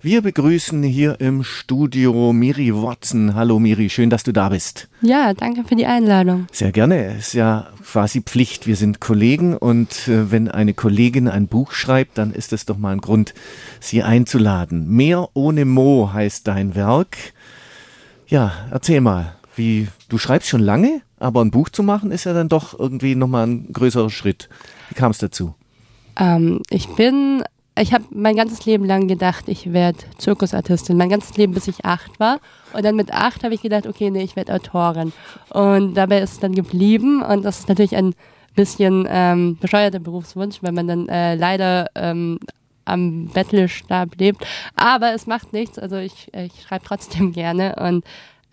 Wir begrüßen hier im Studio Miri Watson. Hallo Miri, schön, dass du da bist. Ja, danke für die Einladung. Sehr gerne, es ist ja quasi Pflicht. Wir sind Kollegen und wenn eine Kollegin ein Buch schreibt, dann ist es doch mal ein Grund, sie einzuladen. Meer ohne Mo heißt dein Werk. Ja, erzähl mal, du schreibst schon lange, aber ein Buch zu machen ist ja dann doch irgendwie nochmal ein größerer Schritt. Wie kam es dazu? Ich habe mein ganzes Leben lang gedacht, ich werde Zirkusartistin. Mein ganzes Leben, bis ich 8 war. Und dann mit 8 habe ich gedacht, okay, nee, ich werde Autorin. Und dabei ist es dann geblieben. Und das ist natürlich ein bisschen bescheuerter Berufswunsch, weil man dann leider am Bettelstab lebt. Aber es macht nichts. Also ich schreibe trotzdem gerne. Und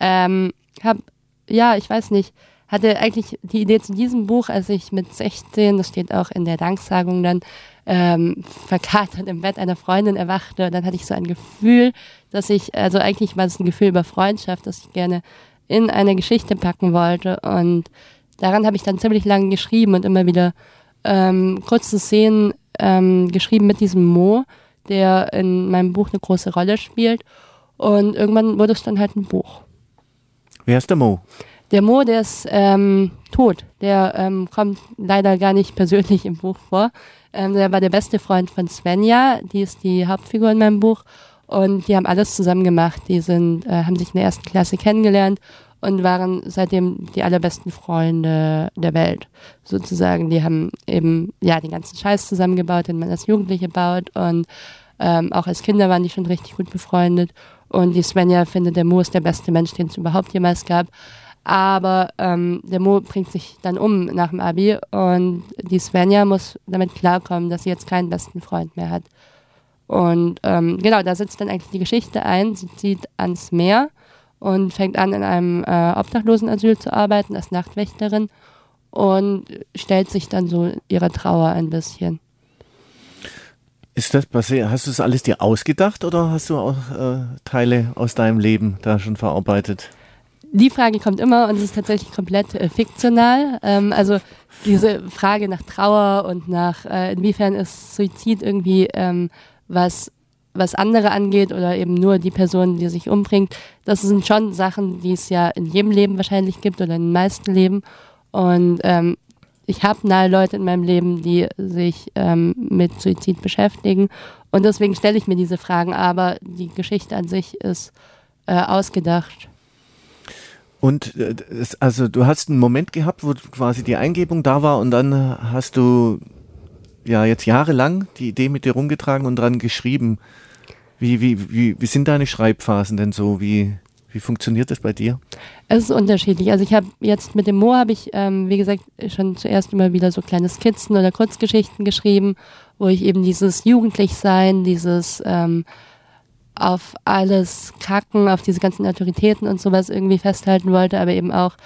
hatte eigentlich die Idee zu diesem Buch, als ich mit 16, das steht auch in der Danksagung dann, verkatert im Bett einer Freundin erwachte. Und dann hatte ich so ein Gefühl, eigentlich war es ein Gefühl über Freundschaft, das ich gerne in eine Geschichte packen wollte. Und daran habe ich dann ziemlich lange geschrieben und immer wieder kurze Szenen geschrieben mit diesem Mo, der in meinem Buch eine große Rolle spielt. Und irgendwann wurde es dann halt ein Buch. Wer ist der Mo? Der Mo, der ist tot. Der kommt leider gar nicht persönlich im Buch vor. Der war der beste Freund von Svenja, die ist die Hauptfigur in meinem Buch. Und die haben alles zusammen gemacht. Die haben sich in der 1. Klasse kennengelernt und waren seitdem die allerbesten Freunde der Welt. Sozusagen, die haben eben den ganzen Scheiß zusammengebaut, den man als Jugendliche baut. Und auch als Kinder waren die schon richtig gut befreundet. Und die Svenja findet, der Mo ist der beste Mensch, den es überhaupt jemals gab. Aber der Mo bringt sich dann um nach dem Abi und die Svenja muss damit klarkommen, dass sie jetzt keinen besten Freund mehr hat. Und da setzt dann eigentlich die Geschichte ein. Sie zieht ans Meer und fängt an, in einem Obdachlosenasyl zu arbeiten als Nachtwächterin und stellt sich dann so ihrer Trauer ein bisschen. Ist das passiert? Hast du das alles dir ausgedacht oder hast du auch Teile aus deinem Leben da schon verarbeitet? Die Frage kommt immer und es ist tatsächlich komplett fiktional. Also diese Frage nach Trauer und nach inwiefern ist Suizid irgendwie was andere angeht oder eben nur die Person, die sich umbringt. Das sind schon Sachen, die es ja in jedem Leben wahrscheinlich gibt oder in den meisten Leben. Und ich habe nahe Leute in meinem Leben, die sich mit Suizid beschäftigen. Und deswegen stelle ich mir diese Fragen. Aber die Geschichte an sich ist ausgedacht. Und also du hast einen Moment gehabt, wo quasi die Eingebung da war und dann hast du ja jetzt jahrelang die Idee mit dir rumgetragen und dran geschrieben. Wie sind deine Schreibphasen denn so? Wie funktioniert das bei dir? Es ist unterschiedlich. Also ich habe jetzt mit dem Mo wie gesagt, schon zuerst immer wieder so kleine Skizzen oder Kurzgeschichten geschrieben, wo ich eben dieses Jugendlichsein, dieses auf alles kacken, auf diese ganzen Autoritäten und sowas irgendwie festhalten wollte, aber eben auch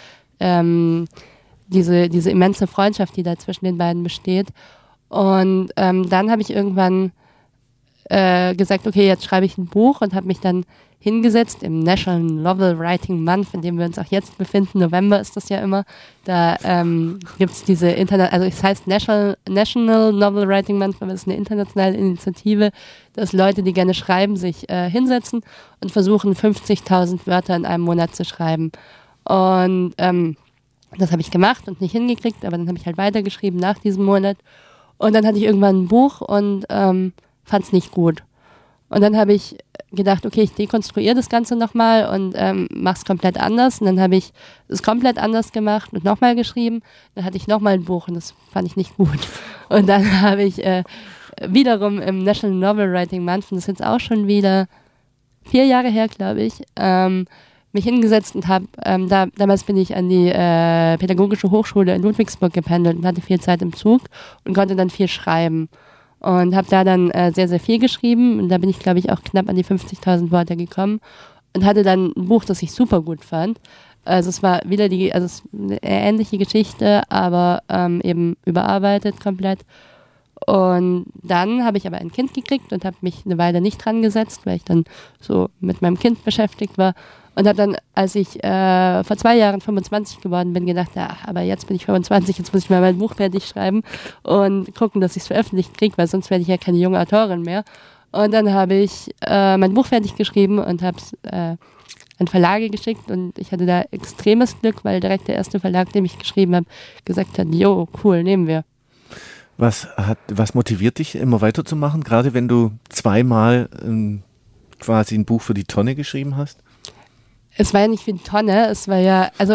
diese immense Freundschaft, die da zwischen den beiden besteht. Und dann habe ich irgendwann gesagt, okay, jetzt schreibe ich ein Buch und habe mich dann hingesetzt im National Novel Writing Month, in dem wir uns auch jetzt befinden. November ist das ja immer. Da gibt es diese es heißt National Novel Writing Month, aber es ist eine internationale Initiative, dass Leute, die gerne schreiben, sich hinsetzen und versuchen, 50.000 Wörter in einem Monat zu schreiben. Und das habe ich gemacht und nicht hingekriegt, aber dann habe ich halt weitergeschrieben nach diesem Monat. Und dann hatte ich irgendwann ein Buch und fand es nicht gut. Und dann habe ich gedacht, okay, ich dekonstruiere das Ganze nochmal und mache es komplett anders. Und dann habe ich es komplett anders gemacht und nochmal geschrieben. Dann hatte ich nochmal ein Buch und das fand ich nicht gut. Und dann habe ich wiederum im National Novel Writing Month, und das ist jetzt auch schon wieder 4 Jahre her, glaube ich, mich hingesetzt und habe, damals bin ich an die Pädagogische Hochschule in Ludwigsburg gependelt und hatte viel Zeit im Zug und konnte dann viel schreiben. Und habe da dann sehr, sehr viel geschrieben. Und da bin ich, glaube ich, auch knapp an die 50.000 Worte gekommen. Und hatte dann ein Buch, das ich super gut fand. Also es war wieder es ist eine ähnliche Geschichte, aber eben überarbeitet komplett. Und dann habe ich aber ein Kind gekriegt und habe mich eine Weile nicht dran gesetzt, weil ich dann so mit meinem Kind beschäftigt war. Und habe dann, als ich vor 2 Jahren 25 geworden bin, gedacht, ja, aber jetzt bin ich 25, jetzt muss ich mal mein Buch fertig schreiben und gucken, dass ich es veröffentlicht kriege, weil sonst werde ich ja keine junge Autorin mehr. Und dann habe ich mein Buch fertig geschrieben und habe es an Verlage geschickt und ich hatte da extremes Glück, weil direkt der erste Verlag, dem ich geschrieben habe, gesagt hat, jo, cool, nehmen wir. Was motiviert dich, immer weiterzumachen, gerade wenn du zweimal quasi ein Buch für die Tonne geschrieben hast? Es war ja nicht wie eine Tonne, es war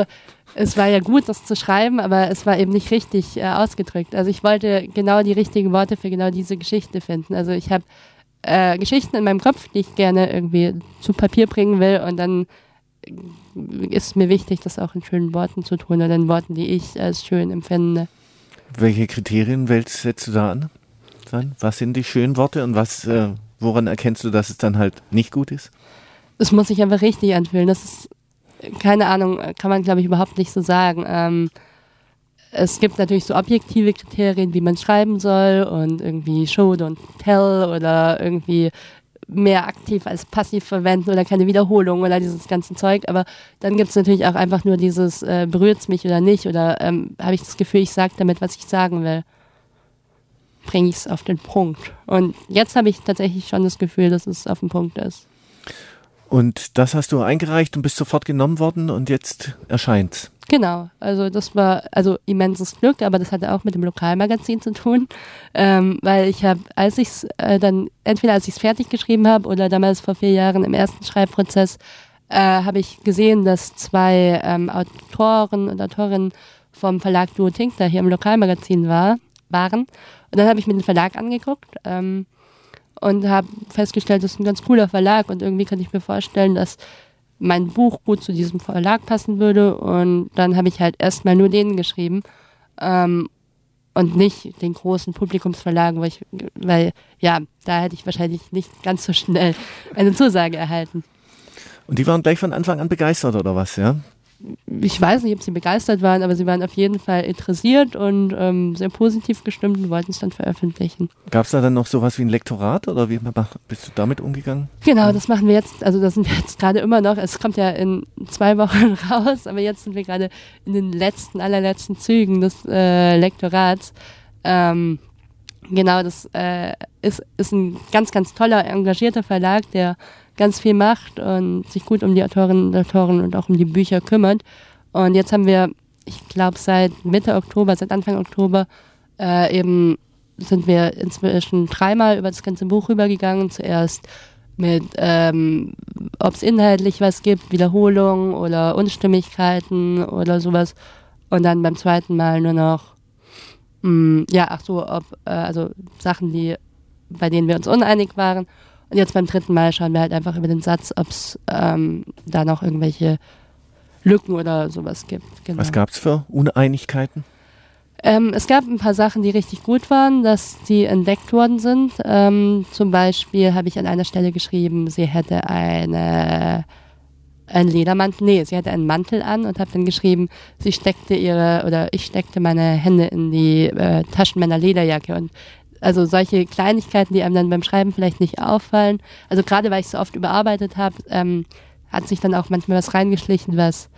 ja gut, das zu schreiben, aber es war eben nicht richtig ausgedrückt. Also ich wollte genau die richtigen Worte für genau diese Geschichte finden. Also ich habe Geschichten in meinem Kopf, die ich gerne irgendwie zu Papier bringen will und dann ist mir wichtig, das auch in schönen Worten zu tun oder in Worten, die ich als schön empfinde. Welche Kriterien setzt du da an? Was sind die schönen Worte und woran erkennst du, dass es dann halt nicht gut ist? Es muss sich einfach richtig anfühlen. Das ist, keine Ahnung, kann man glaube ich überhaupt nicht so sagen. Es gibt natürlich so objektive Kriterien, wie man schreiben soll und irgendwie Show, don't tell oder irgendwie mehr aktiv als passiv verwenden oder keine Wiederholung oder dieses ganze Zeug. Aber dann gibt es natürlich auch einfach nur dieses, berührt es mich oder nicht oder habe ich das Gefühl, ich sage damit, was ich sagen will. Bringe ich es auf den Punkt. Und jetzt habe ich tatsächlich schon das Gefühl, dass es auf den Punkt ist. Und das hast du eingereicht und bist sofort genommen worden und jetzt erscheint's. Genau, also das war immenses Glück, aber das hatte auch mit dem Lokalmagazin zu tun, weil ich habe, als ich es fertig geschrieben habe oder damals vor 4 Jahren im ersten Schreibprozess, habe ich gesehen, dass 2 Autoren und Autorinnen vom Verlag Duo Tinkler hier im Lokalmagazin waren. Und dann habe ich mir den Verlag angeguckt und habe festgestellt, das ist ein ganz cooler Verlag und irgendwie kann ich mir vorstellen, dass mein Buch gut zu diesem Verlag passen würde und dann habe ich halt erstmal nur denen geschrieben und nicht den großen Publikumsverlagen, weil da hätte ich wahrscheinlich nicht ganz so schnell eine Zusage erhalten. Und die waren gleich von Anfang an begeistert oder was, ja? Ich weiß nicht, ob sie begeistert waren, aber sie waren auf jeden Fall interessiert und sehr positiv gestimmt und wollten es dann veröffentlichen. Gab es da dann noch sowas wie ein Lektorat oder wie bist du damit umgegangen? Genau, das machen wir jetzt, also das sind wir jetzt gerade immer noch, es kommt ja in 2 Wochen raus, aber jetzt sind wir gerade in den allerletzten Zügen des Lektorats. Genau, das ist ein ganz, ganz toller, engagierter Verlag, der ganz viel macht und sich gut um die Autorinnen und Autoren und auch um die Bücher kümmert. Und jetzt haben wir, ich glaube seit Anfang Oktober, sind wir inzwischen 3-mal über das ganze Buch rübergegangen. Zuerst mit, ob es inhaltlich was gibt, Wiederholungen oder Unstimmigkeiten oder sowas. Und dann beim 2. Mal nur noch, Sachen, bei denen wir uns uneinig waren. Und jetzt beim 3. Mal schauen wir halt einfach über den Satz, ob es da noch irgendwelche Lücken oder sowas gibt. Genau. Was gab es für Uneinigkeiten? Es gab ein paar Sachen, die richtig gut waren, dass die entdeckt worden sind. Zum Beispiel habe ich an einer Stelle geschrieben, sie hätte einen Ledermantel, sie hatte einen Mantel an und habe dann geschrieben, ich steckte meine Hände in die Taschen meiner Lederjacke und also solche Kleinigkeiten, die einem dann beim Schreiben vielleicht nicht auffallen. Also gerade weil ich so oft überarbeitet habe, hat sich dann auch manchmal was reingeschlichen, was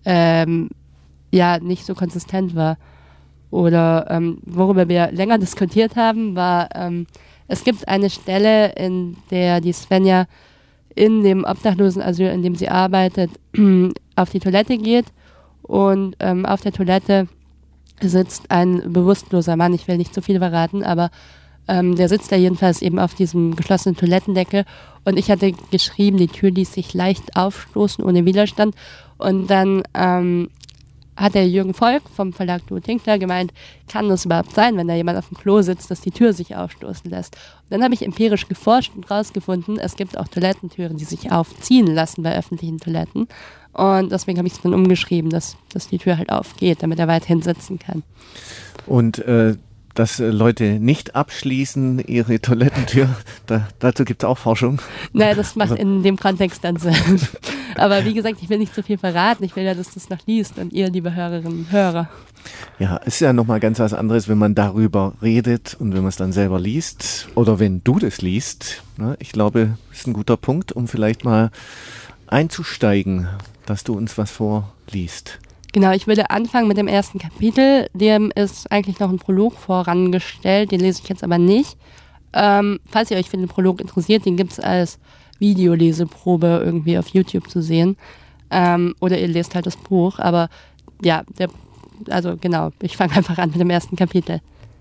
nicht so konsistent war. Oder worüber wir länger diskutiert haben, war, es gibt eine Stelle, in der die Svenja in dem Obdachlosenasyl, in dem sie arbeitet, auf die Toilette geht und auf der Toilette sitzt ein bewusstloser Mann, ich will nicht zu viel verraten, aber der sitzt da jedenfalls eben auf diesem geschlossenen Toilettendeckel und ich hatte geschrieben, die Tür ließ sich leicht aufstoßen ohne Widerstand und dann hat der Jürgen Volk vom Verlag Duo Tinkler gemeint, kann das überhaupt sein, wenn da jemand auf dem Klo sitzt, dass die Tür sich aufstoßen lässt. Und dann habe ich empirisch geforscht und rausgefunden, es gibt auch Toilettentüren, die sich aufziehen lassen bei öffentlichen Toiletten. Und deswegen habe ich es dann umgeschrieben, dass die Tür halt aufgeht, damit er weiterhin sitzen kann. Und dass Leute nicht abschließen ihre Toilettentür, dazu gibt es auch Forschung. Nein, das macht in dem Kontext dann Sinn. Aber wie gesagt, ich will nicht zu viel verraten. Ich will ja, dass das noch liest und ihr, liebe Hörerinnen und Hörer. Ja, ist ja nochmal ganz was anderes, wenn man darüber redet und wenn man es dann selber liest oder wenn du das liest. Ne? Ich glaube, das ist ein guter Punkt, um vielleicht mal einzusteigen, dass du uns was vorliest. Genau, ich würde anfangen mit dem ersten Kapitel. Dem ist eigentlich noch ein Prolog vorangestellt, den lese ich jetzt aber nicht. Falls ihr euch für den Prolog interessiert, den gibt es als Videoleseprobe irgendwie auf YouTube zu sehen. Oder ihr lest halt das Buch. Aber ja, ich fange einfach an mit dem ersten Kapitel.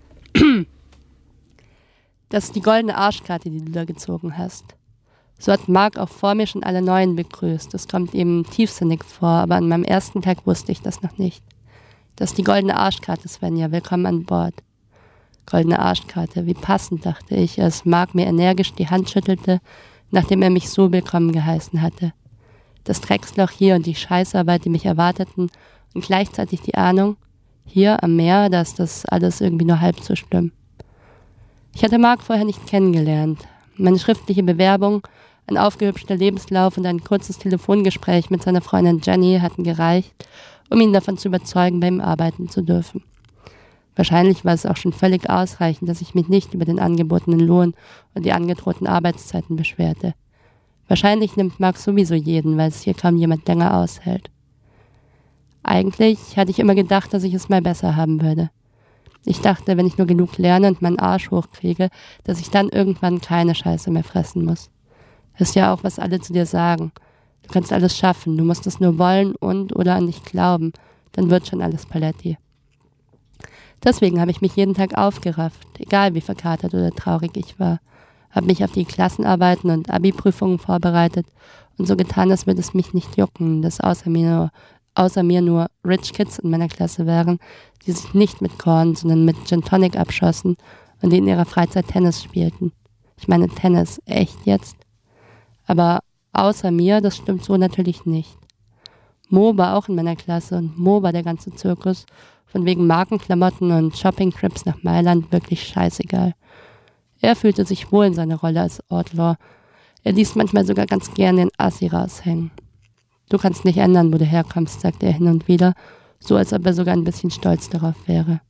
Das ist die goldene Arschkarte, die du da gezogen hast. So hat Mark auch vor mir schon alle Neuen begrüßt. Das kommt ihm tiefsinnig vor, aber an meinem ersten Tag wusste ich das noch nicht. Das ist die goldene Arschkarte, Svenja. Willkommen an Bord. Goldene Arschkarte, wie passend, dachte ich, als Mark mir energisch die Hand schüttelte, nachdem er mich so willkommen geheißen hatte. Das Drecksloch hier und die Scheißarbeit, die mich erwarteten, und gleichzeitig die Ahnung, hier am Meer, da ist das alles irgendwie nur halb so schlimm. Ich hatte Mark vorher nicht kennengelernt. Meine schriftliche Bewerbung, ein aufgehübschter Lebenslauf und ein kurzes Telefongespräch mit seiner Freundin Jenny hatten gereicht, um ihn davon zu überzeugen, bei ihm arbeiten zu dürfen. Wahrscheinlich war es auch schon völlig ausreichend, dass ich mich nicht über den angebotenen Lohn und die angedrohten Arbeitszeiten beschwerte. Wahrscheinlich nimmt Mark sowieso jeden, weil es hier kaum jemand länger aushält. Eigentlich hatte ich immer gedacht, dass ich es mal besser haben würde. Ich dachte, wenn ich nur genug lerne und meinen Arsch hochkriege, dass ich dann irgendwann keine Scheiße mehr fressen muss. Das ist ja auch, was alle zu dir sagen. Du kannst alles schaffen, du musst es nur wollen und oder an dich glauben. Dann wird schon alles Paletti. Deswegen habe ich mich jeden Tag aufgerafft, egal wie verkatert oder traurig ich war. Habe mich auf die Klassenarbeiten und Abi-Prüfungen vorbereitet und so getan, als würde es mich nicht jucken, dass außer mir nur Rich Kids in meiner Klasse wären, die sich nicht mit Korn, sondern mit Gin Tonic abschossen und die in ihrer Freizeit Tennis spielten. Ich meine Tennis, echt jetzt? Aber außer mir, das stimmt so natürlich nicht. Mo war auch in meiner Klasse und Mo war der ganze Zirkus, von wegen Markenklamotten und Shoppingtrips nach Mailand, wirklich scheißegal. Er fühlte sich wohl in seiner Rolle als Outlaw. Er ließ manchmal sogar ganz gern den Assi raushängen. Du kannst nicht ändern, wo du herkommst, sagte er hin und wieder, so als ob er sogar ein bisschen stolz darauf wäre.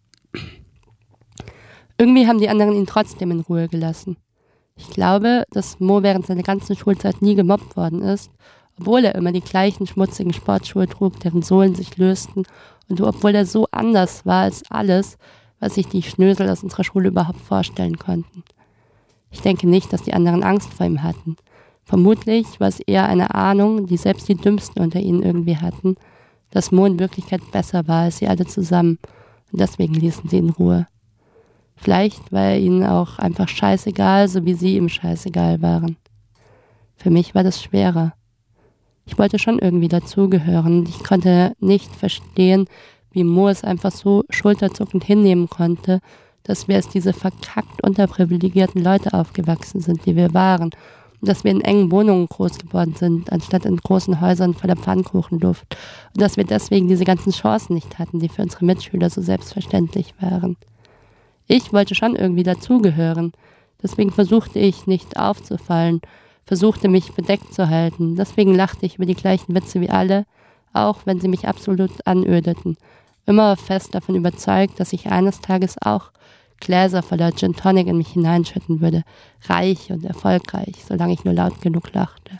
Irgendwie haben die anderen ihn trotzdem in Ruhe gelassen. Ich glaube, dass Mo während seiner ganzen Schulzeit nie gemobbt worden ist, obwohl er immer die gleichen schmutzigen Sportschuhe trug, deren Sohlen sich lösten und obwohl er so anders war als alles, was sich die Schnösel aus unserer Schule überhaupt vorstellen konnten. Ich denke nicht, dass die anderen Angst vor ihm hatten. Vermutlich war es eher eine Ahnung, die selbst die Dümmsten unter ihnen irgendwie hatten, dass Mo in Wirklichkeit besser war als sie alle zusammen und deswegen ließen sie ihn in Ruhe. Vielleicht war er ihnen auch einfach scheißegal, so wie sie ihm scheißegal waren. Für mich war das schwerer. Ich wollte schon irgendwie dazugehören und ich konnte nicht verstehen, wie Mo es einfach so schulterzuckend hinnehmen konnte, dass wir als diese verkackt unterprivilegierten Leute aufgewachsen sind, die wir waren, und dass wir in engen Wohnungen groß geworden sind, anstatt in großen Häusern voller Pfannkuchenduft, und dass wir deswegen diese ganzen Chancen nicht hatten, die für unsere Mitschüler so selbstverständlich waren. Ich wollte schon irgendwie dazugehören, deswegen versuchte ich nicht aufzufallen, versuchte mich bedeckt zu halten, deswegen lachte ich über die gleichen Witze wie alle, auch wenn sie mich absolut anödeten, immer fest davon überzeugt, dass ich eines Tages auch Gläser voller Gin Tonic in mich hineinschütten würde, reich und erfolgreich, solange ich nur laut genug lachte.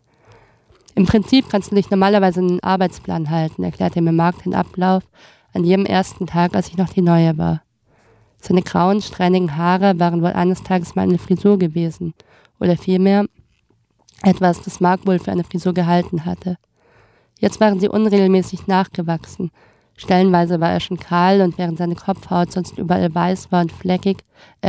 Im Prinzip kannst du dich normalerweise einen Arbeitsplan halten, erklärte mir Mark den Ablauf an jedem ersten Tag, als ich noch die Neue war. Seine grauen, strähnigen Haare waren wohl eines Tages mal eine Frisur gewesen, oder vielmehr etwas, das Mark wohl für eine Frisur gehalten hatte. Jetzt waren sie unregelmäßig nachgewachsen. Stellenweise war er schon kahl und während seine Kopfhaut sonst überall weiß war und fleckig,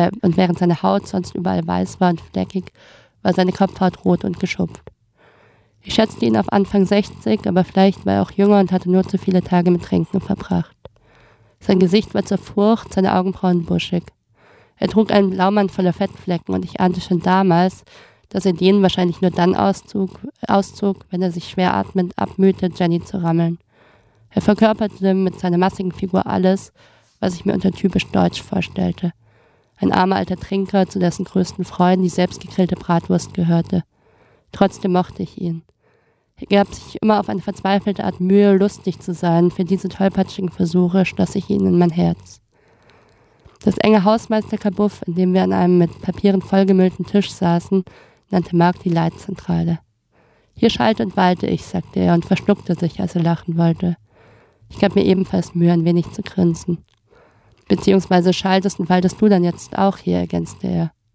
war seine Kopfhaut rot und geschupft. Ich schätzte ihn auf Anfang 60, aber vielleicht war er auch jünger und hatte nur zu viele Tage mit Trinken verbracht. Sein Gesicht war zerfurcht, seine Augenbrauen buschig. Er trug einen Blaumann voller Fettflecken und ich ahnte schon damals, dass er den wahrscheinlich nur dann auszog, wenn er sich schwer atmend abmühte, Jenny zu rammeln. Er verkörperte mit seiner massigen Figur alles, was ich mir unter typisch deutsch vorstellte. Ein armer alter Trinker, zu dessen größten Freuden die selbstgegrillte Bratwurst gehörte. Trotzdem mochte ich ihn. Er gab sich immer auf eine verzweifelte Art Mühe, lustig zu sein. Für diese tollpatschigen Versuche schloss ich ihn in mein Herz. Das enge Hausmeisterkabuff, in dem wir an einem mit Papieren vollgemüllten Tisch saßen, nannte Mark die Leitzentrale. Hier schalt und walte ich, sagte er und verschluckte sich, als er lachen wollte. Ich gab mir ebenfalls Mühe, ein wenig zu grinsen. Beziehungsweise schaltest und waltest du dann jetzt auch hier, ergänzte er.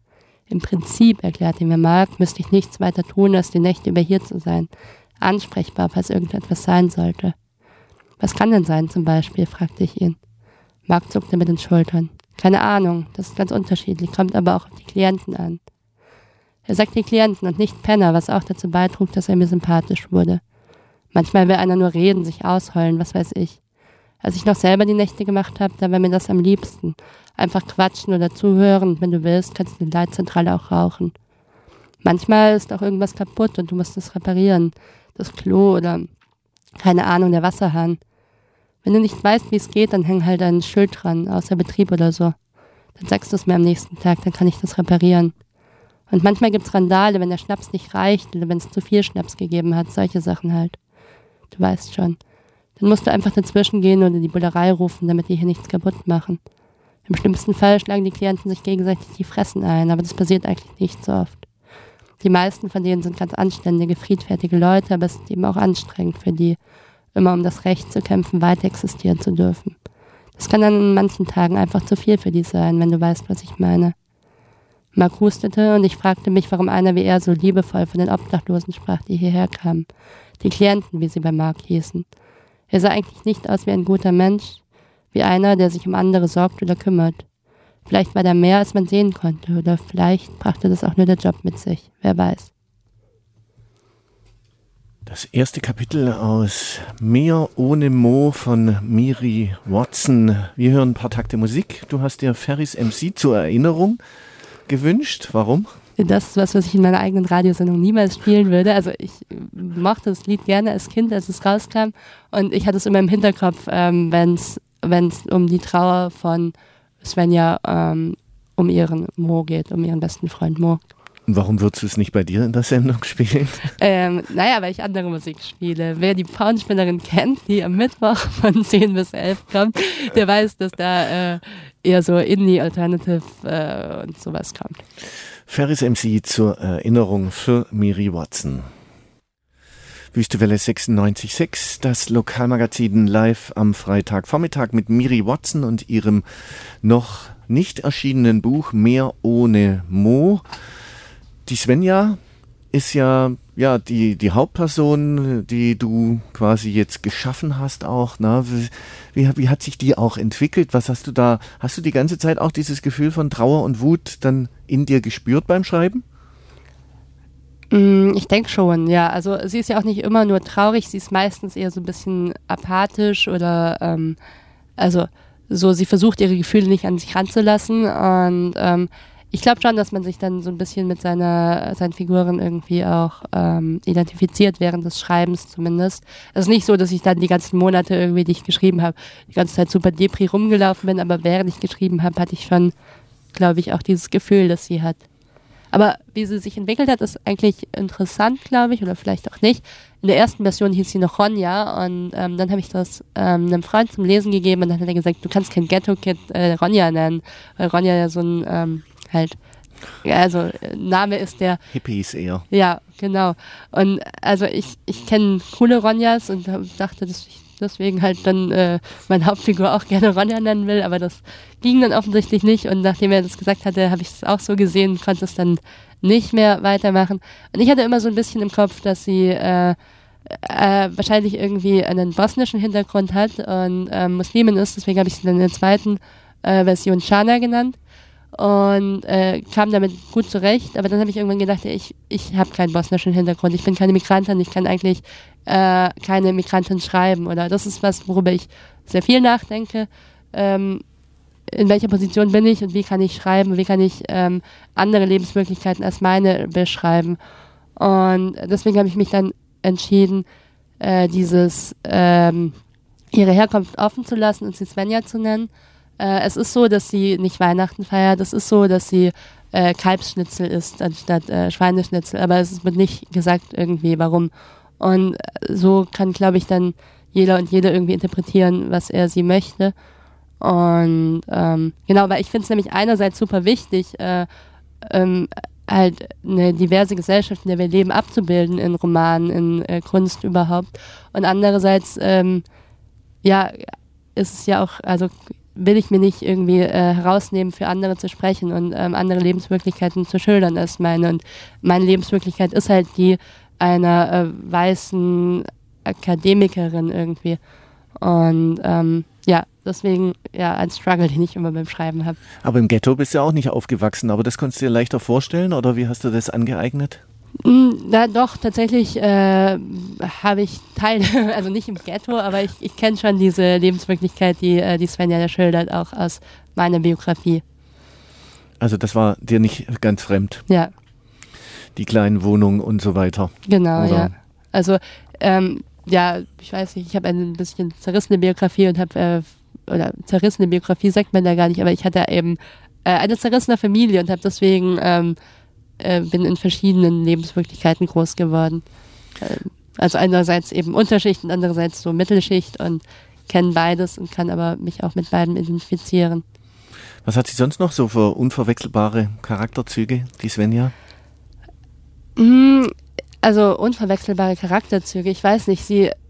Im Prinzip, erklärte mir Mark, müsste ich nichts weiter tun, als die Nächte über hier zu sein. Ansprechbar, falls irgendetwas sein sollte. Was kann denn sein, zum Beispiel, fragte ich ihn. Mark zuckte mit den Schultern. Keine Ahnung, das ist ganz unterschiedlich, kommt aber auch auf die Klienten an. Er sagte Klienten und nicht Penner, was auch dazu beitrug, dass er mir sympathisch wurde. Manchmal will einer nur reden, sich ausheulen, was weiß ich. Als ich noch selber die Nächte gemacht habe, da war mir das am liebsten. Einfach quatschen oder zuhören und wenn du willst, kannst du die Leitzentrale auch rauchen. Manchmal ist auch irgendwas kaputt und du musst es reparieren. Das Klo oder, keine Ahnung, der Wasserhahn. Wenn du nicht weißt, wie es geht, dann häng halt ein Schild dran, außer Betrieb oder so. Dann sagst du es mir am nächsten Tag, dann kann ich das reparieren. Und manchmal gibt's Randale, wenn der Schnaps nicht reicht oder wenn es zu viel Schnaps gegeben hat, solche Sachen halt. Du weißt schon. Dann musst du einfach dazwischen gehen oder die Bullerei rufen, damit die hier nichts kaputt machen. Im schlimmsten Fall schlagen die Klienten sich gegenseitig die Fressen ein, aber das passiert eigentlich nicht so oft. Die meisten von denen sind ganz anständige, friedfertige Leute, aber es ist eben auch anstrengend für die, immer um das Recht zu kämpfen, weiter existieren zu dürfen. Das kann dann an manchen Tagen einfach zu viel für die sein, wenn du weißt, was ich meine. Mark hustete und ich fragte mich, warum einer wie er so liebevoll von den Obdachlosen sprach, die hierher kamen. Die Klienten, wie sie bei Mark hießen. Er sah eigentlich nicht aus wie ein guter Mensch, wie einer, der sich um andere sorgt oder kümmert. Vielleicht war da mehr, als man sehen konnte, oder vielleicht brachte das auch nur der Job mit sich, wer weiß. Das erste Kapitel aus Meer ohne Mo von Miri Watson. Wir hören ein paar Takte Musik. Du hast dir Ferris MC zur Erinnerung gewünscht. Warum? Das ist was ich in meiner eigenen Radiosendung niemals spielen würde. Also ich mochte das Lied gerne als Kind, als es rauskam. Und ich hatte es immer im Hinterkopf, wenn es um die Trauer von Svenja um ihren Mo geht, um ihren besten Freund Mo. Und warum würdest du es nicht bei dir in der Sendung spielen? Weil ich andere Musik spiele. Wer die Frauenspinnerin kennt, die am Mittwoch von 10 bis 11 kommt, der weiß, dass da eher so Indie, Alternative und sowas kommt. Ferris MC zur Erinnerung für Miri Watson. Wüstewelle 96.6, das Lokalmagazin live am Freitagvormittag mit Miri Watson und ihrem noch nicht erschienenen Buch Meer ohne Mo. Die Svenja ist ja die Hauptperson, die du quasi jetzt geschaffen hast auch. Na? Wie hat sich die auch entwickelt? Was hast du da? Hast du die ganze Zeit auch dieses Gefühl von Trauer und Wut dann in dir gespürt beim Schreiben? Ich denke schon, ja. Also sie ist ja auch nicht immer nur traurig, sie ist meistens eher so ein bisschen apathisch oder sie versucht ihre Gefühle nicht an sich ranzulassen und ich glaube schon, dass man sich dann so ein bisschen mit seinen Figuren irgendwie auch identifiziert, während des Schreibens zumindest. Es ist nicht so, dass ich dann die ganzen Monate irgendwie, die ich geschrieben habe, die ganze Zeit super Depri rumgelaufen bin, aber während ich geschrieben habe, hatte ich schon, glaube ich, auch dieses Gefühl, das sie hat. Aber wie sie sich entwickelt hat, ist eigentlich interessant, glaube ich, oder vielleicht auch nicht. In der ersten Version hieß sie noch Ronja und dann habe ich das einem Freund zum Lesen gegeben und dann hat er gesagt, du kannst kein Ghetto-Kid Ronja nennen, weil Ronja ja so ein Name ist der Hippies eher. Ja, genau. Und also ich kenne coole Ronjas und dachte, dass ich deswegen halt dann meine Hauptfigur auch gerne Ronja nennen will, aber das ging dann offensichtlich nicht und nachdem er das gesagt hatte, habe ich es auch so gesehen, konnte es dann nicht mehr weitermachen. Und ich hatte immer so ein bisschen im Kopf, dass sie wahrscheinlich irgendwie einen bosnischen Hintergrund hat und Muslimin ist, deswegen habe ich sie dann in der zweiten Version Shana genannt und kam damit gut zurecht, aber dann habe ich irgendwann gedacht, ich habe keinen bosnischen Hintergrund, ich bin keine Migrantin, ich kann eigentlich keine Migrantin schreiben oder das ist was, worüber ich sehr viel nachdenke, in welcher Position bin ich und wie kann ich schreiben, wie kann ich andere Lebensmöglichkeiten als meine beschreiben und deswegen habe ich mich dann entschieden, ihre Herkunft offen zu lassen und sie Svenja zu nennen. Es ist so, dass sie nicht Weihnachten feiert. Es ist so, dass sie Kalbsschnitzel isst anstatt Schweineschnitzel. Aber es wird nicht gesagt irgendwie, warum. Und so kann, glaube ich, dann jeder und jede irgendwie interpretieren, was er sie möchte. Und genau, weil ich finde es nämlich einerseits super wichtig, halt eine diverse Gesellschaft, in der wir leben, abzubilden in Romanen, in Kunst überhaupt. Und andererseits, ist es ja auch, also will ich mir nicht irgendwie herausnehmen, für andere zu sprechen und andere Lebenswirklichkeiten zu schildern als meine. Und meine Lebenswirklichkeit ist halt die einer weißen Akademikerin irgendwie. Und deswegen ein Struggle, den ich immer beim Schreiben habe. Aber im Ghetto bist du ja auch nicht aufgewachsen, aber das konntest du dir leichter vorstellen oder wie hast du das angeeignet? Na doch, tatsächlich habe ich Teile, also nicht im Ghetto, aber ich kenne schon diese Lebenswirklichkeit, die Svenja da schildert, auch aus meiner Biografie. Also das war dir nicht ganz fremd? Ja. Die kleinen Wohnungen und so weiter? Genau, oder? Ja. Also, ich weiß nicht, ich habe eine bisschen zerrissene Biografie und oder zerrissene Biografie sagt man da gar nicht, aber ich hatte eben eine zerrissene Familie und habe deswegen bin in verschiedenen Lebenswirklichkeiten groß geworden. Also einerseits eben Unterschicht und andererseits so Mittelschicht und kenne beides und kann aber mich auch mit beidem identifizieren. Was hat sie sonst noch so für unverwechselbare Charakterzüge, die Svenja? Also unverwechselbare Charakterzüge, ich weiß nicht,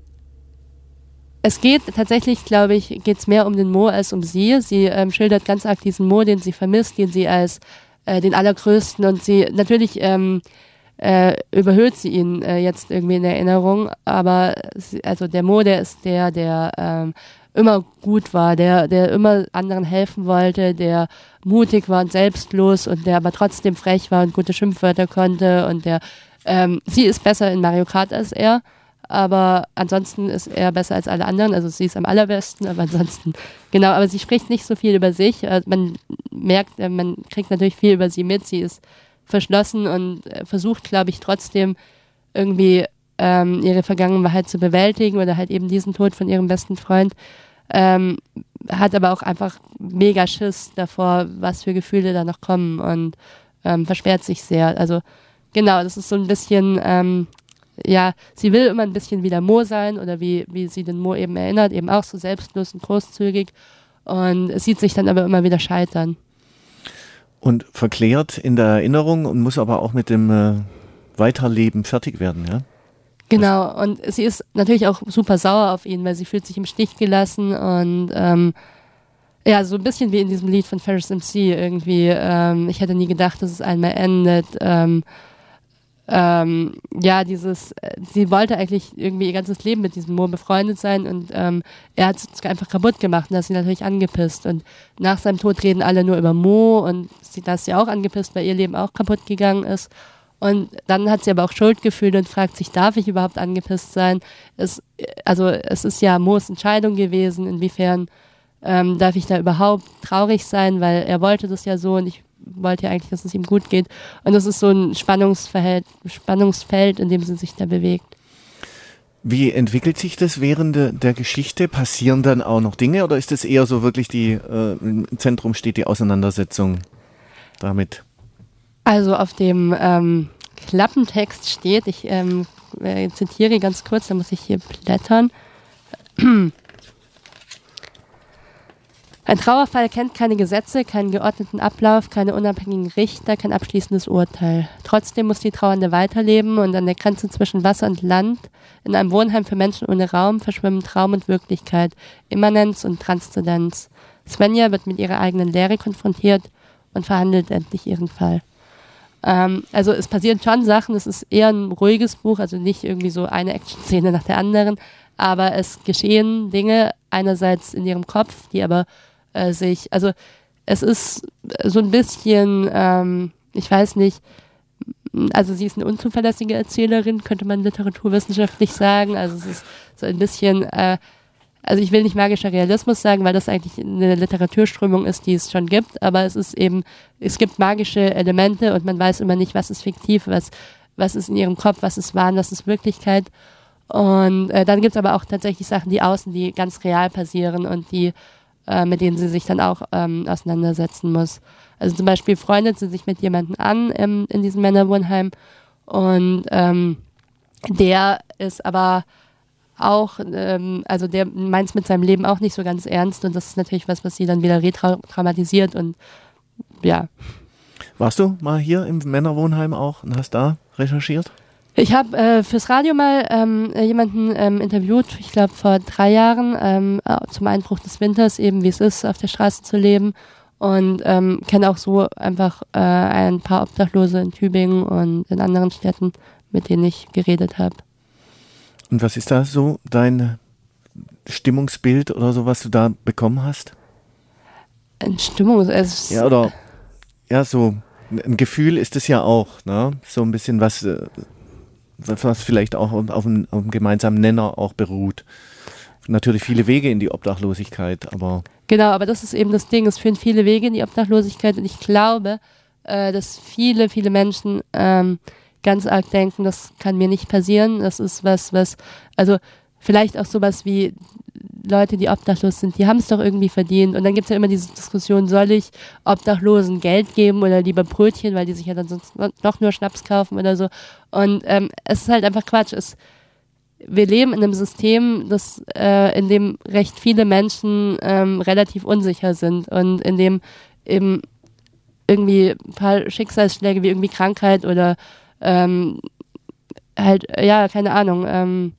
es geht tatsächlich, glaube ich, geht es mehr um den Mo als um sie. Sie schildert ganz arg diesen Mo, den sie vermisst, den sie als den Allergrößten und sie, natürlich überhöht sie ihn jetzt irgendwie in Erinnerung, aber der Mo, der ist der immer gut war, der immer anderen helfen wollte, der mutig war und selbstlos und der aber trotzdem frech war und gute Schimpfwörter konnte und sie ist besser in Mario Kart als er, aber ansonsten ist er besser als alle anderen, also sie ist am allerbesten, aber ansonsten, genau, aber sie spricht nicht so viel über sich, man merkt, man kriegt natürlich viel über sie mit, sie ist verschlossen und versucht, glaube ich, trotzdem irgendwie ihre Vergangenheit zu bewältigen oder halt eben diesen Tod von ihrem besten Freund, hat aber auch einfach mega Schiss davor, was für Gefühle da noch kommen und versperrt sich sehr, also genau, das ist so ein bisschen sie will immer ein bisschen wie der Mo sein oder wie sie den Mo eben erinnert, eben auch so selbstlos und großzügig und es sieht sich dann aber immer wieder scheitern. Und verklärt in der Erinnerung und muss aber auch mit dem Weiterleben fertig werden, ja? Genau, und sie ist natürlich auch super sauer auf ihn, weil sie fühlt sich im Stich gelassen und so ein bisschen wie in diesem Lied von Ferris MC irgendwie, ich hätte nie gedacht, dass es einmal endet, sie wollte eigentlich irgendwie ihr ganzes Leben mit diesem Mo befreundet sein und er hat es einfach kaputt gemacht und da ist sie natürlich angepisst und nach seinem Tod reden alle nur über Mo und da ist sie auch angepisst, weil ihr Leben auch kaputt gegangen ist und dann hat sie aber auch Schuldgefühle und fragt sich, darf ich überhaupt angepisst sein? Es ist ja Mo's Entscheidung gewesen, inwiefern darf ich da überhaupt traurig sein, weil er wollte das ja so und ich wollte ja eigentlich, dass es ihm gut geht. Und das ist so ein Spannungsfeld, in dem sie sich da bewegt. Wie entwickelt sich das während der Geschichte? Passieren dann auch noch Dinge oder ist es eher so wirklich im Zentrum steht die Auseinandersetzung damit? Also auf dem Klappentext steht, ich zitiere ganz kurz, da muss ich hier blättern. Ein Trauerfall kennt keine Gesetze, keinen geordneten Ablauf, keine unabhängigen Richter, kein abschließendes Urteil. Trotzdem muss die Trauernde weiterleben und an der Grenze zwischen Wasser und Land, in einem Wohnheim für Menschen ohne Raum, verschwimmen Traum und Wirklichkeit, Immanenz und Transzendenz. Svenja wird mit ihrer eigenen Lehre konfrontiert und verhandelt endlich ihren Fall. Also es passieren schon Sachen, es ist eher ein ruhiges Buch, also nicht irgendwie so eine Action-Szene nach der anderen, aber es geschehen Dinge einerseits in ihrem Kopf, die aber es ist so ein bisschen, ich weiß nicht, also sie ist eine unzuverlässige Erzählerin, könnte man literaturwissenschaftlich sagen, also es ist so ein bisschen, also ich will nicht magischer Realismus sagen, weil das eigentlich eine Literaturströmung ist, die es schon gibt, aber es gibt magische Elemente und man weiß immer nicht, was ist fiktiv, was ist in ihrem Kopf, was ist Wahn, was ist Wirklichkeit. Und dann gibt es aber auch tatsächlich Sachen, die außen, die ganz real passieren und die mit denen sie sich dann auch auseinandersetzen muss. Also zum Beispiel freundet sie sich mit jemandem an in diesem Männerwohnheim und der ist aber auch, also der meint es mit seinem Leben auch nicht so ganz ernst und das ist natürlich was sie dann wieder retraumatisiert und ja. Warst du mal hier im Männerwohnheim auch und hast da recherchiert? Ich habe fürs Radio mal jemanden interviewt, ich glaube vor 3 Jahren, zum Einbruch des Winters, eben wie es ist, auf der Straße zu leben. Und kenne auch so einfach ein paar Obdachlose in Tübingen und in anderen Städten, mit denen ich geredet habe. Und was ist da so dein Stimmungsbild oder so, was du da bekommen hast? Ein Ja, oder ja, so ein Gefühl ist es ja auch, ne? So ein bisschen was vielleicht auch auf einem gemeinsamen Nenner auch beruht. Natürlich viele Wege in die Obdachlosigkeit, aber... Genau, aber das ist eben das Ding, es führen viele Wege in die Obdachlosigkeit und ich glaube, dass viele, viele Menschen ganz arg denken, das kann mir nicht passieren, das ist was, also vielleicht auch sowas wie Leute, die obdachlos sind, die haben es doch irgendwie verdient und dann gibt es ja immer diese Diskussion, soll ich Obdachlosen Geld geben oder lieber Brötchen, weil die sich ja dann sonst noch nur Schnaps kaufen oder so und es ist halt einfach Quatsch, wir leben in einem System, in dem recht viele Menschen relativ unsicher sind und in dem eben irgendwie ein paar Schicksalsschläge wie irgendwie Krankheit oder halt, ja, keine Ahnung,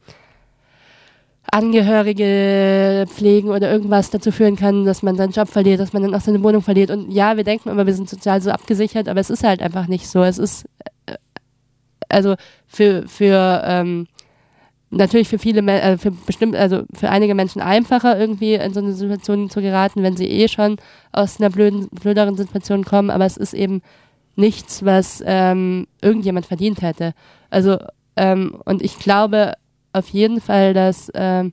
Angehörige pflegen oder irgendwas dazu führen kann, dass man seinen Job verliert, dass man dann auch seine Wohnung verliert. Und ja, wir denken immer, wir sind sozial so abgesichert, aber es ist halt einfach nicht so. Es ist also natürlich für viele, für einige Menschen einfacher, irgendwie in so eine Situation zu geraten, wenn sie schon aus einer blöderen Situation kommen, aber es ist eben nichts, was irgendjemand verdient hätte. Also, und ich glaube auf jeden Fall, dass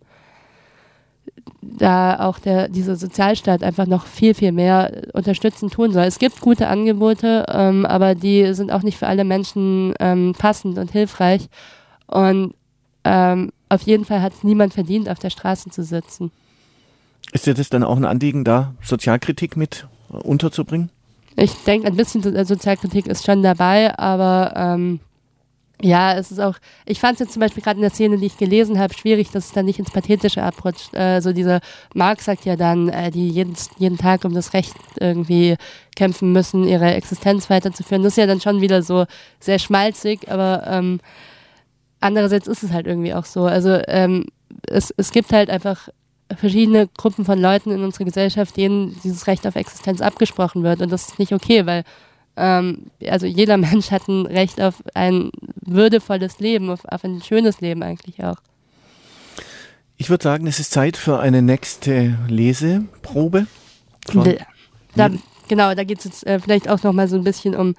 da auch dieser Sozialstaat einfach noch viel, viel mehr unterstützend tun soll. Es gibt gute Angebote, aber die sind auch nicht für alle Menschen passend und hilfreich. Und auf jeden Fall hat es niemand verdient, auf der Straße zu sitzen. Ist dir das dann auch ein Anliegen, da Sozialkritik mit unterzubringen? Ich denke, ein bisschen Sozialkritik ist schon dabei, aber ja, es ist auch, ich fand es jetzt zum Beispiel gerade in der Szene, die ich gelesen habe, schwierig, dass es dann nicht ins Pathetische abrutscht. So dieser Marx sagt ja dann, die jeden Tag um das Recht irgendwie kämpfen müssen, ihre Existenz weiterzuführen. Das ist ja dann schon wieder so sehr schmalzig, aber andererseits ist es halt irgendwie auch so. Also es gibt halt einfach verschiedene Gruppen von Leuten in unserer Gesellschaft, denen dieses Recht auf Existenz abgesprochen wird. Und das ist nicht okay, weil also jeder Mensch hat ein Recht auf ein würdevolles Leben, auf ein schönes Leben eigentlich auch. Ich würde sagen, es ist Zeit für eine nächste Leseprobe. Genau, da geht es jetzt vielleicht auch nochmal so ein bisschen um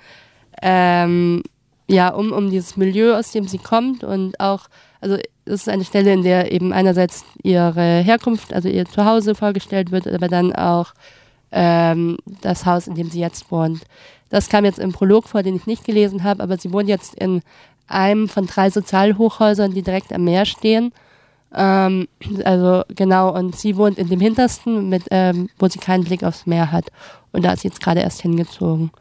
dieses Milieu, aus dem sie kommt und auch, also es ist eine Stelle, in der eben einerseits ihre Herkunft, also ihr Zuhause vorgestellt wird, aber dann auch das Haus, in dem sie jetzt wohnt. Das kam jetzt im Prolog vor, den ich nicht gelesen habe, aber sie wohnt jetzt in einem von 3 Sozialhochhäusern, die direkt am Meer stehen. Also genau, und sie wohnt in dem hintersten, wo sie keinen Blick aufs Meer hat. Und da ist sie jetzt gerade erst hingezogen.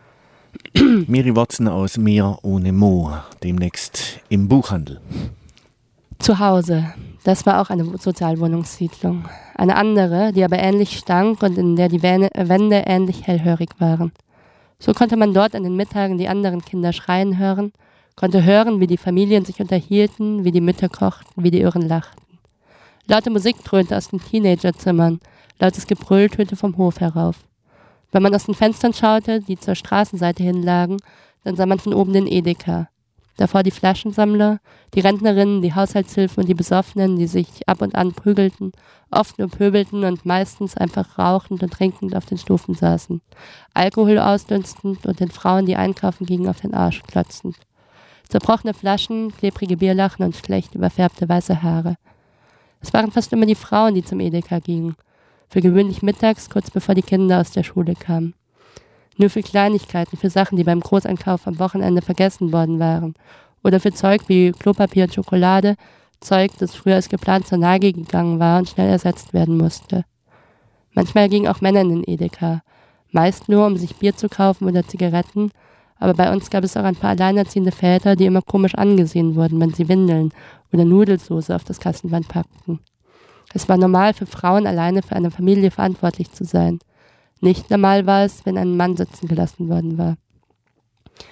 Miri Watson aus Meer ohne Mo, demnächst im Buchhandel. Zu Hause. Das war auch eine Sozialwohnungssiedlung. Eine andere, die aber ähnlich stank und in der die Wände ähnlich hellhörig waren. So konnte man dort an den Mittagen die anderen Kinder schreien hören, konnte hören, wie die Familien sich unterhielten, wie die Mütter kochten, wie die Irren lachten. Laute Musik dröhnte aus den Teenagerzimmern, lautes Gebrüll tönte vom Hof herauf. Wenn man aus den Fenstern schaute, die zur Straßenseite hinlagen, dann sah man von oben den Edeka. Davor die Flaschensammler, die Rentnerinnen, die Haushaltshilfen und die Besoffenen, die sich ab und an prügelten, oft nur pöbelten und meistens einfach rauchend und trinkend auf den Stufen saßen, Alkohol ausdünstend und den Frauen, die einkaufen gingen, auf den Arsch klotzend. Zerbrochene Flaschen, klebrige Bierlachen und schlecht überfärbte weiße Haare. Es waren fast immer die Frauen, die zum Edeka gingen. Für gewöhnlich mittags, kurz bevor die Kinder aus der Schule kamen. Nur für Kleinigkeiten, für Sachen, die beim Großeinkauf am Wochenende vergessen worden waren. Oder für Zeug wie Klopapier und Schokolade, Zeug, das früher als geplant zur Neige gegangen war und schnell ersetzt werden musste. Manchmal gingen auch Männer in den Edeka. Meist nur, um sich Bier zu kaufen oder Zigaretten, aber bei uns gab es auch ein paar alleinerziehende Väter, die immer komisch angesehen wurden, wenn sie Windeln oder Nudelsoße auf das Kassenband packten. Es war normal für Frauen, alleine für eine Familie verantwortlich zu sein. Nicht normal war es, wenn ein Mann sitzen gelassen worden war.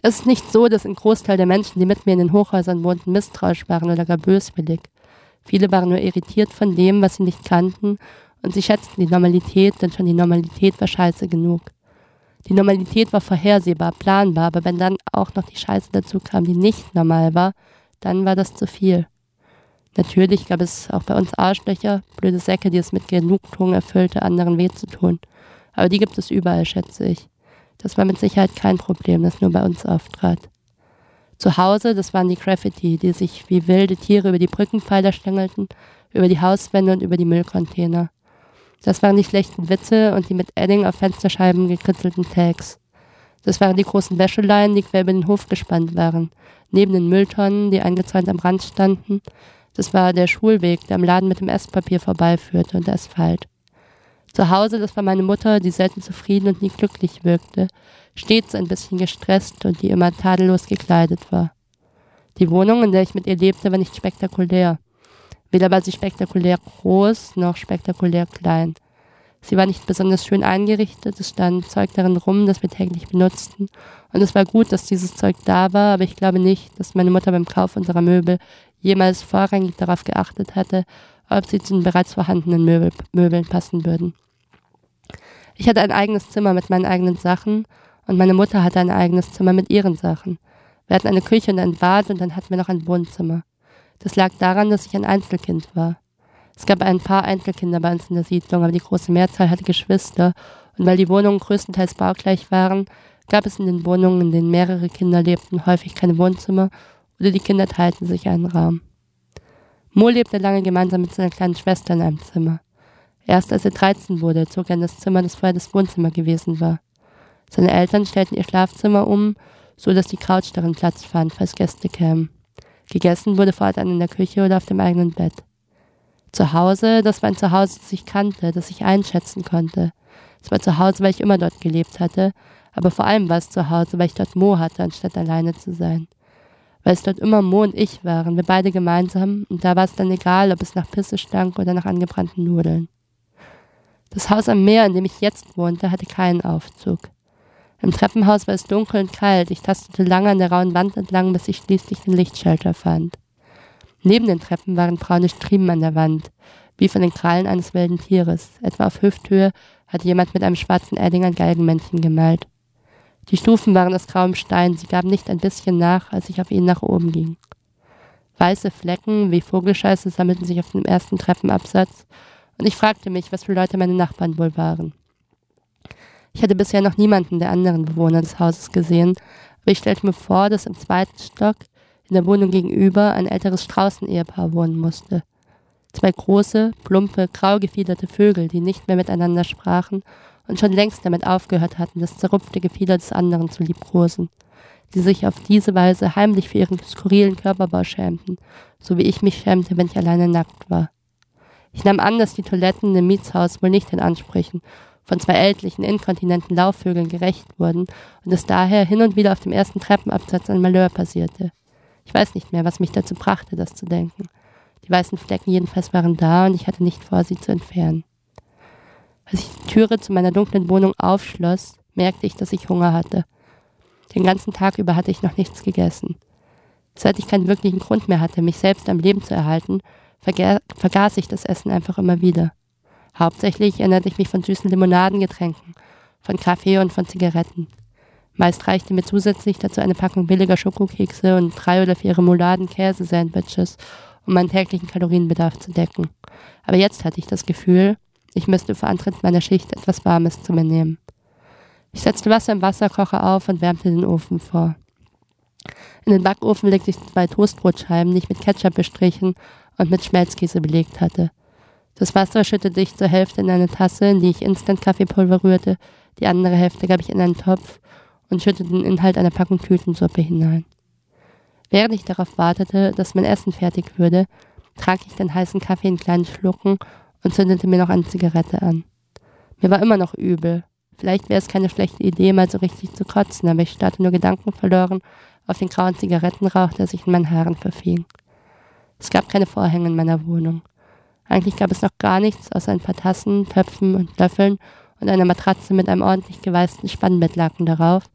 Es ist nicht so, dass ein Großteil der Menschen, die mit mir in den Hochhäusern wohnten, misstrauisch waren oder gar böswillig. Viele waren nur irritiert von dem, was sie nicht kannten, und sie schätzten die Normalität, denn schon die Normalität war scheiße genug. Die Normalität war vorhersehbar, planbar, aber wenn dann auch noch die Scheiße dazu kam, die nicht normal war, dann war das zu viel. Natürlich gab es auch bei uns Arschlöcher, blöde Säcke, die es mit Genugtuung erfüllte, anderen weh zu tun. Aber die gibt es überall, schätze ich. Das war mit Sicherheit kein Problem, das nur bei uns auftrat. Zu Hause, das waren die Graffiti, die sich wie wilde Tiere über die Brückenpfeiler schlängelten, über die Hauswände und über die Müllcontainer. Das waren die schlechten Witze und die mit Edding auf Fensterscheiben gekritzelten Tags. Das waren die großen Wäscheleien, die quer über den Hof gespannt waren, neben den Mülltonnen, die eingezäunt am Rand standen. Das war der Schulweg, der am Laden mit dem Esspapier vorbeiführte und der Asphalt. Zu Hause, das war meine Mutter, die selten zufrieden und nie glücklich wirkte, stets ein bisschen gestresst und die immer tadellos gekleidet war. Die Wohnung, in der ich mit ihr lebte, war nicht spektakulär. Weder war sie spektakulär groß, noch spektakulär klein. Sie war nicht besonders schön eingerichtet, es stand Zeug darin rum, das wir täglich benutzten. Und es war gut, dass dieses Zeug da war, aber ich glaube nicht, dass meine Mutter beim Kauf unserer Möbel jemals vorrangig darauf geachtet hatte, ob sie zu den bereits vorhandenen Möbeln passen würden. Ich hatte ein eigenes Zimmer mit meinen eigenen Sachen und meine Mutter hatte ein eigenes Zimmer mit ihren Sachen. Wir hatten eine Küche und ein Bad und dann hatten wir noch ein Wohnzimmer. Das lag daran, dass ich ein Einzelkind war. Es gab ein paar Einzelkinder bei uns in der Siedlung, aber die große Mehrzahl hatte Geschwister und weil die Wohnungen größtenteils baugleich waren, gab es in den Wohnungen, in denen mehrere Kinder lebten, häufig keine Wohnzimmer oder die Kinder teilten sich einen Raum. Mo lebte lange gemeinsam mit seiner kleinen Schwester in einem Zimmer. Erst als er 13 wurde, zog er in das Zimmer, das vorher das Wohnzimmer gewesen war. Seine Eltern stellten ihr Schlafzimmer um, so dass die Couch darin Platz fand, falls Gäste kämen. Gegessen wurde fortan in der Küche oder auf dem eigenen Bett. Zu Hause, das war ein Zuhause, das ich kannte, das ich einschätzen konnte. Es war zu Hause, weil ich immer dort gelebt hatte, aber vor allem war es zu Hause, weil ich dort Mo hatte, anstatt alleine zu sein. Weil es dort immer Mo und ich waren, wir beide gemeinsam, und da war es dann egal, ob es nach Pisse stank oder nach angebrannten Nudeln. Das Haus am Meer, in dem ich jetzt wohnte, hatte keinen Aufzug. Im Treppenhaus war es dunkel und kalt. Ich tastete lange an der rauen Wand entlang, bis ich schließlich den Lichtschalter fand. Neben den Treppen waren braune Striemen an der Wand, wie von den Krallen eines wilden Tieres. Etwa auf Hüfthöhe hatte jemand mit einem schwarzen Edding ein Galgenmännchen gemalt. Die Stufen waren aus grauem Stein, sie gaben nicht ein bisschen nach, als ich auf ihnen nach oben ging. Weiße Flecken wie Vogelscheiße sammelten sich auf dem ersten Treppenabsatz und ich fragte mich, was für Leute meine Nachbarn wohl waren. Ich hatte bisher noch niemanden der anderen Bewohner des Hauses gesehen, aber ich stellte mir vor, dass im zweiten Stock in der Wohnung gegenüber ein älteres Straußen-Ehepaar wohnen musste. 2 große, plumpe, grau gefiederte Vögel, die nicht mehr miteinander sprachen und schon längst damit aufgehört hatten, das zerrupfte Gefieder des anderen zu liebkosen, die sich auf diese Weise heimlich für ihren skurrilen Körperbau schämten, so wie ich mich schämte, wenn ich alleine nackt war. Ich nahm an, dass die Toiletten im Mietshaus wohl nicht den Ansprüchen von 2 ältlichen, inkontinenten Laufvögeln gerecht wurden und es daher hin und wieder auf dem ersten Treppenabsatz ein Malheur passierte. Ich weiß nicht mehr, was mich dazu brachte, das zu denken. Die weißen Flecken jedenfalls waren da und ich hatte nicht vor, sie zu entfernen. Als ich die Türe zu meiner dunklen Wohnung aufschloss, merkte ich, dass ich Hunger hatte. Den ganzen Tag über hatte ich noch nichts gegessen. Seit ich keinen wirklichen Grund mehr hatte, mich selbst am Leben zu erhalten, vergaß ich das Essen einfach immer wieder. Hauptsächlich ernährte ich mich von süßen Limonadengetränken, von Kaffee und von Zigaretten. Meist reichte mir zusätzlich dazu eine Packung billiger Schokokekse und 3 oder 4 Remouladen-Käse-Sandwiches, um meinen täglichen Kalorienbedarf zu decken. Aber jetzt hatte ich das Gefühl, ich müsste vor Antritt meiner Schicht etwas Warmes zu mir nehmen. Ich setzte Wasser im Wasserkocher auf und wärmte den Ofen vor. In den Backofen legte ich 2 Toastbrotscheiben, die ich mit Ketchup bestrichen und mit Schmelzkäse belegt hatte. Das Wasser schüttete ich zur Hälfte in eine Tasse, in die ich Instant-Kaffeepulver rührte, die andere Hälfte gab ich in einen Topf und schüttete den Inhalt einer Packung Tütensuppe hinein. Während ich darauf wartete, dass mein Essen fertig würde, trank ich den heißen Kaffee in kleinen Schlucken und zündete mir noch eine Zigarette an. Mir war immer noch übel. Vielleicht wäre es keine schlechte Idee, mal so richtig zu kotzen, aber ich starrte nur gedankenverloren auf den grauen Zigarettenrauch, der sich in meinen Haaren verfing. Es gab keine Vorhänge in meiner Wohnung. Eigentlich gab es noch gar nichts außer ein paar Tassen, Töpfen und Löffeln und einer Matratze mit einem ordentlich geweißten Spannbettlaken darauf,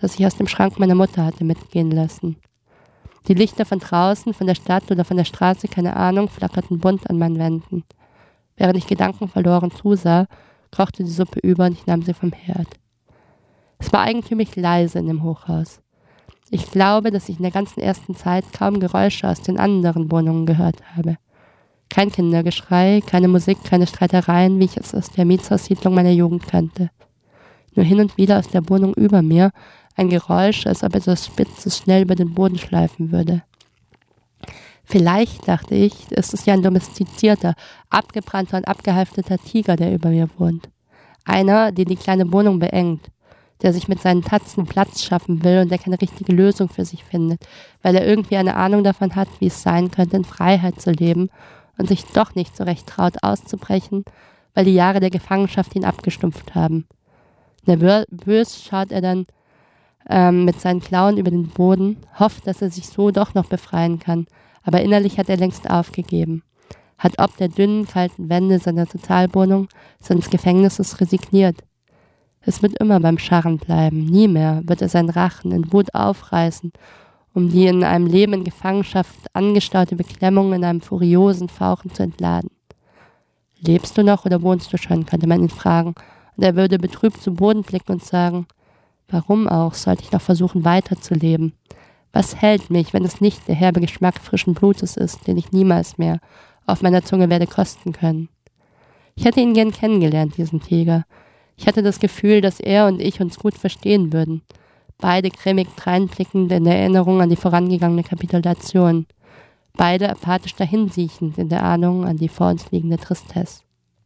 das ich aus dem Schrank meiner Mutter hatte mitgehen lassen. Die Lichter von draußen, von der Stadt oder von der Straße, keine Ahnung, flackerten bunt an meinen Wänden. Während ich gedankenverloren zusah, kochte die Suppe über und ich nahm sie vom Herd. Es war eigentümlich leise in dem Hochhaus. Ich glaube, dass ich in der ganzen ersten Zeit kaum Geräusche aus den anderen Wohnungen gehört habe. Kein Kindergeschrei, keine Musik, keine Streitereien, wie ich es aus der Mietshaussiedlung meiner Jugend kannte. Nur hin und wieder aus der Wohnung über mir ein Geräusch, als ob etwas Spitzes schnell über den Boden schleifen würde. Vielleicht, dachte ich, ist es ja ein domestizierter, abgebrannter und abgehalfteter Tiger, der über mir wohnt. Einer, den die kleine Wohnung beengt, der sich mit seinen Tatzen Platz schaffen will und der keine richtige Lösung für sich findet, weil er irgendwie eine Ahnung davon hat, wie es sein könnte, in Freiheit zu leben und sich doch nicht so recht traut, auszubrechen, weil die Jahre der Gefangenschaft ihn abgestumpft haben. Nervös schaut er dann mit seinen Klauen über den Boden, hofft, dass er sich so doch noch befreien kann, aber innerlich hat er längst aufgegeben, hat ob der dünnen, kalten Wände seiner Sozialwohnung, seines Gefängnisses resigniert. Es wird immer beim Scharren bleiben, nie mehr wird er seinen Rachen in Wut aufreißen, um die in einem Leben in Gefangenschaft angestaute Beklemmung in einem furiosen Fauchen zu entladen. Lebst du noch oder wohnst du schon, könnte man ihn fragen, und er würde betrübt zu Boden blicken und sagen, warum auch sollte ich noch versuchen weiterzuleben? Was hält mich, wenn es nicht der herbe Geschmack frischen Blutes ist, den ich niemals mehr auf meiner Zunge werde kosten können? Ich hätte ihn gern kennengelernt, diesen Tiger. Ich hatte das Gefühl, dass er und ich uns gut verstehen würden. Beide grimmig dreinblickend in der Erinnerung an die vorangegangene Kapitulation. Beide apathisch dahinsiechend in der Ahnung an die vor uns liegende Tristesse.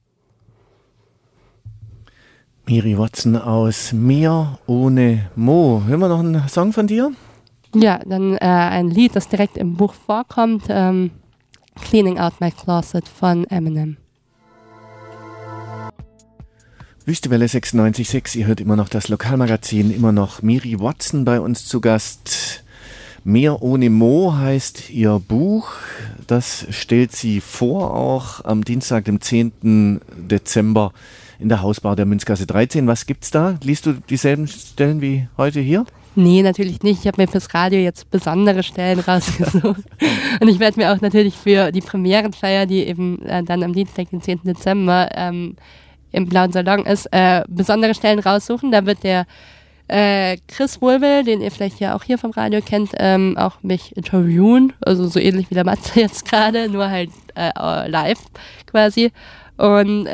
Miri Watson aus Meer ohne Mo. Hören wir noch einen Song von dir? Ja, dann ein Lied, das direkt im Buch vorkommt, Cleaning Out My Closet von Eminem. Wüstewelle 96.6, ihr hört immer noch das Lokalmagazin, immer noch Miri Watson bei uns zu Gast. Meer ohne Mo heißt ihr Buch, das stellt sie vor, auch am Dienstag, dem 10. Dezember in der Hausbar der Münzgasse 13. Was gibt's da? Liest du dieselben Stellen wie heute hier? Nee, natürlich nicht. Ich habe mir fürs Radio jetzt besondere Stellen rausgesucht. Und ich werde mir auch natürlich für die Premierenfeier, die eben dann am Dienstag, den 10. Dezember im Blauen Salon ist, besondere Stellen raussuchen. Da wird der Chris Wohlwell, den ihr vielleicht ja auch hier vom Radio kennt, auch mich interviewen. Also so ähnlich wie der Matze jetzt gerade, nur halt live quasi. Und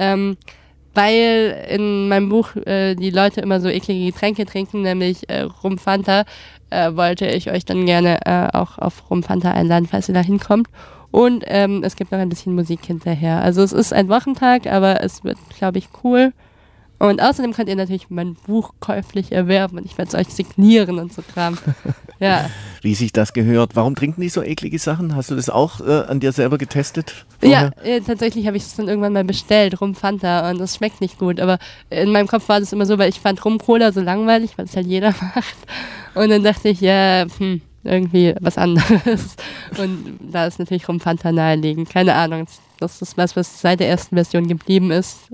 weil in meinem Buch die Leute immer so eklige Getränke trinken, nämlich Rum Fanta, wollte ich euch dann gerne auch auf Rum Fanta einladen, falls ihr da hinkommt. Und es gibt noch ein bisschen Musik hinterher. Also es ist ein Wochentag, aber es wird, glaube ich, cool. Und außerdem könnt ihr natürlich mein Buch käuflich erwerben und ich werde es euch signieren und so Kram. Ja. Wie sich das gehört. Warum trinken die so eklige Sachen? Hast du das auch an dir selber getestet? Vorher? Ja, tatsächlich habe ich es dann irgendwann mal bestellt, Rum Fanta, und das schmeckt nicht gut. Aber in meinem Kopf war das immer so, weil ich fand Rum Cola so langweilig, weil es halt jeder macht. Und dann dachte ich, ja, irgendwie was anderes. Und da ist natürlich Rum Fanta naheliegend. Keine Ahnung, das ist was seit der ersten Version geblieben ist.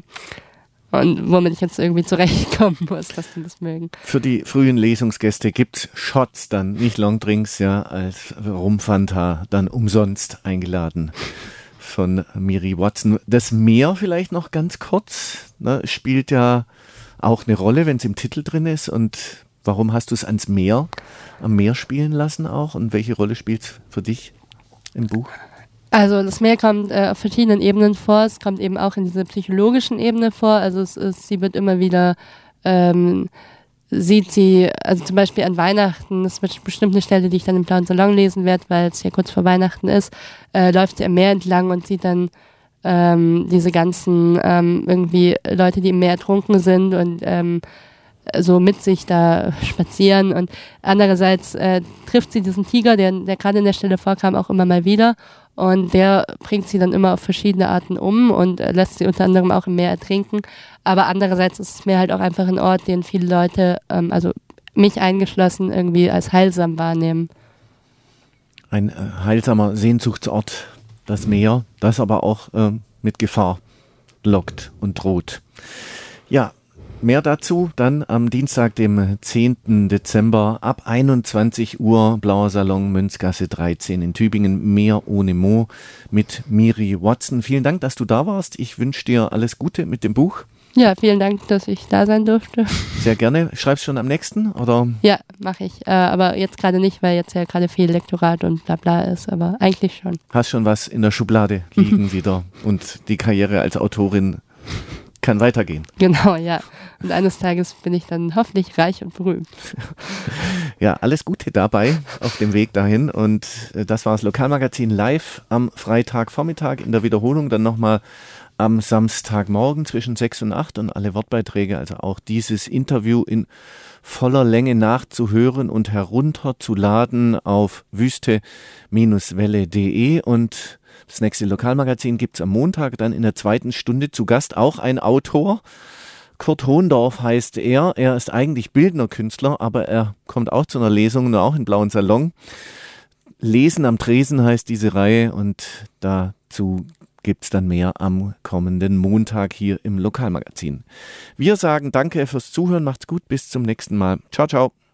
Und womit ich jetzt irgendwie zurechtkommen muss, dass die das mögen. Für die frühen Lesungsgäste gibt's Shots dann, nicht Longdrinks, ja, als Rumfanta dann umsonst eingeladen von Miri Watson. Das Meer vielleicht noch ganz kurz, ne, spielt ja auch eine Rolle, wenn es im Titel drin ist. Und warum hast du es am Meer spielen lassen auch? Und welche Rolle spielt es für dich im Buch? Also das Meer kommt auf verschiedenen Ebenen vor. Es kommt eben auch in dieser psychologischen Ebene vor. Also sie wird immer wieder, sieht sie, also zum Beispiel an Weihnachten, das wird bestimmt eine Stelle, die ich dann im Blauen Salon lesen werde, weil es ja kurz vor Weihnachten ist, läuft sie am Meer entlang und sieht dann diese ganzen irgendwie Leute, die im Meer ertrunken sind und so mit sich da spazieren. Und andererseits trifft sie diesen Tiger, der gerade in der Stelle vorkam, auch immer mal wieder. Und der bringt sie dann immer auf verschiedene Arten um und lässt sie unter anderem auch im Meer ertrinken. Aber andererseits ist das Meer halt auch einfach ein Ort, den viele Leute, also mich eingeschlossen, irgendwie als heilsam wahrnehmen. Ein heilsamer Sehnsuchtsort, das Meer, das aber auch mit Gefahr lockt und droht. Ja, Mehr dazu dann am Dienstag, dem 10. Dezember ab 21 Uhr, Blauer Salon, Münzgasse 13 in Tübingen, Mehr ohne Mo mit Miri Watson. Vielen Dank, dass du da warst. Ich wünsche dir alles Gute mit dem Buch. Ja, vielen Dank, dass ich da sein durfte. Sehr gerne. Schreibst du schon am nächsten, oder? Ja, mache ich. Aber jetzt gerade nicht, weil jetzt ja gerade viel Lektorat und bla bla ist, aber eigentlich schon. Hast schon was in der Schublade liegen wieder und die Karriere als Autorin kann weitergehen. Genau, ja. Und eines Tages bin ich dann hoffentlich reich und berühmt. Ja, alles Gute dabei auf dem Weg dahin. Und das war das Lokalmagazin live am Freitagvormittag, in der Wiederholung dann nochmal am Samstagmorgen zwischen 6 und 8 und alle Wortbeiträge, also auch dieses Interview in voller Länge nachzuhören und herunterzuladen auf wüste-welle.de. Und das nächste Lokalmagazin gibt es am Montag, dann in der 2. Stunde zu Gast auch ein Autor. Kurt Hohndorf heißt er. Er ist eigentlich bildender Künstler, aber er kommt auch zu einer Lesung und auch im Blauen Salon. Lesen am Tresen heißt diese Reihe und dazu gibt es dann mehr am kommenden Montag hier im Lokalmagazin. Wir sagen danke fürs Zuhören, macht's gut, bis zum nächsten Mal. Ciao, ciao.